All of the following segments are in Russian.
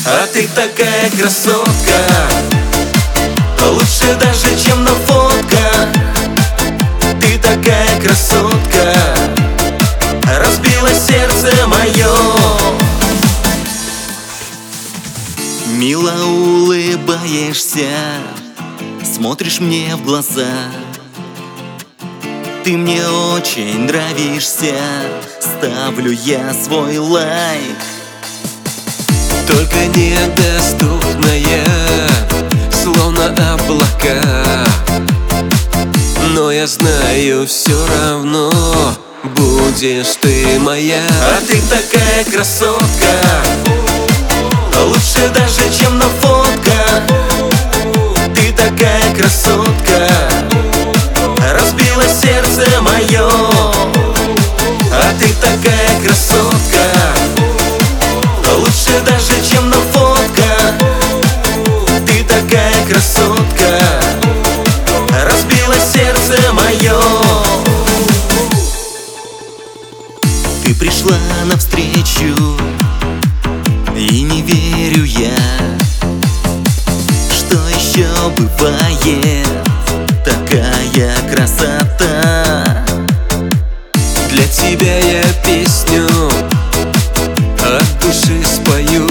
А ты такая красотка, лучше даже, чем на фотках. Ты такая красотка, разбила сердце мое. Мило улыбаешься, смотришь мне в глаза. Ты мне очень нравишься, ставлю я свой лайк. Только недоступная, словно облака. Но я знаю, все равно будешь ты моя. А ты такая красотка, лучше даже, чем на фотках. Ты такая красотка, разбила сердце мое. А ты такая красотка, лучше даже, чем на фотках. Ты такая красотка, разбила сердце мое. Ты пришла навстречу, и не верю я, что еще бывает такая красота. Для тебя я песню от души спою,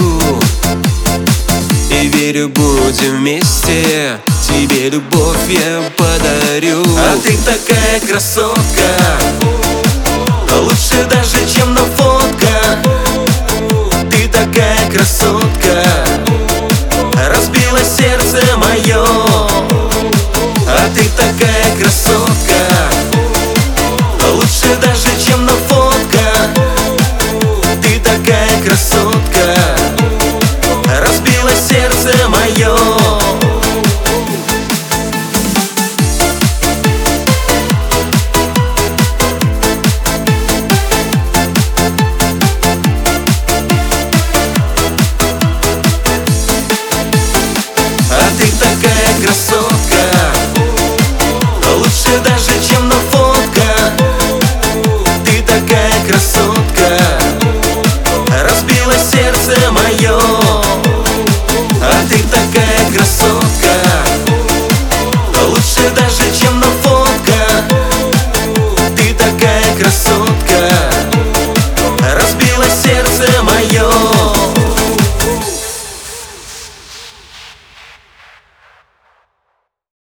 и верю, будем вместе, тебе любовь я подарю. А ты такая красотка, лучше даже, чем на фотках. Ты такая красотка, разбила сердце мое. А ты такая красотка, лучше даже, чем на фотках. Ты такая красотка,